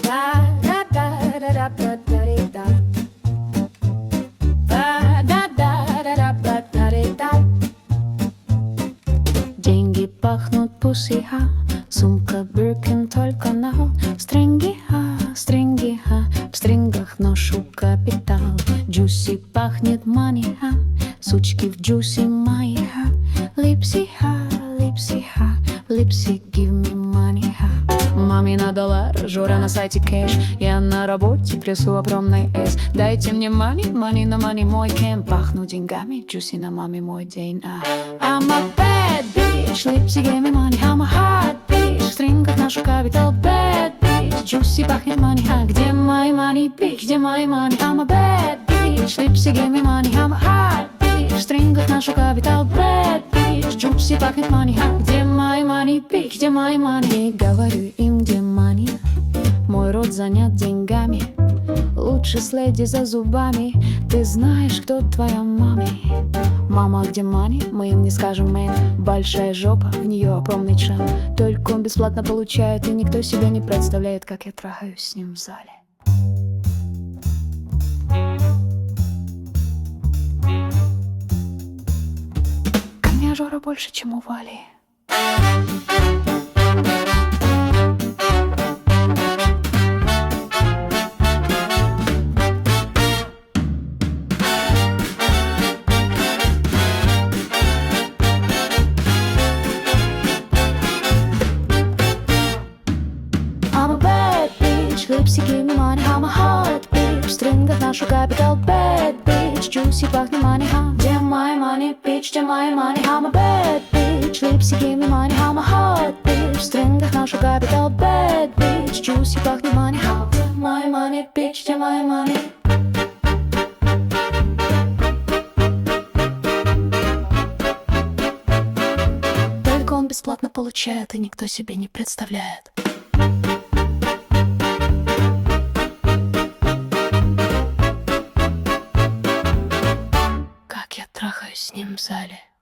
Деньги пахнут пусиха, сумка Биркин только на стринги-ха, стринги-ха, в стрингах ношу капитал. Джуси пахнет маниха, сучки в джуси мои-ха. Липси-ха, липси-ха, липси, give me money-ха. Маме на доллар, Жора на сайте кэш, я на работе трясу огромный эс. Дайте мне money, money на money мой кемп. Пахну деньгами, джуси на маме мой день. I'm a bad bitch, lipsy give me money. I'm a hot bitch, в стрингах ношу капитал. Bad bitch, джуси пахнет money. Где my money, bitch, где my money? I'm a bad bitch, lipsy give me money. I'm a hot bitch, в стрингах ношу капитал. Bad bitch, джуси пахнет money. Где my money, bitch, где my money? И говорю им, где money. Мой рот занят деньгами, лучше следи за зубами. Ты знаешь, кто твоя мама? Мама, где мани? Мы им не скажем, мэн. Большая жопа, в нее огромный член. Только он бесплатно получает, и никто себе не представляет, как я трахаюсь с ним в зале. Ко мне Жора больше, чем у Вали. I'm a bad bitch, lipsy give me money. I'm a hot bitch, в стрингах ношу капитал. Bad bitch, juicy пахнет money. Где my money, bitch, где my money? I'm a bad bitch, lipsy give me money. I'm a hot bitch, в стрингах ношу капитал. Bad bitch, juicy пахнет money. Где my money, bitch, где my money? Только он бесплатно получает, и никто себе не представляет. Как я трахаюсь с ним в зале.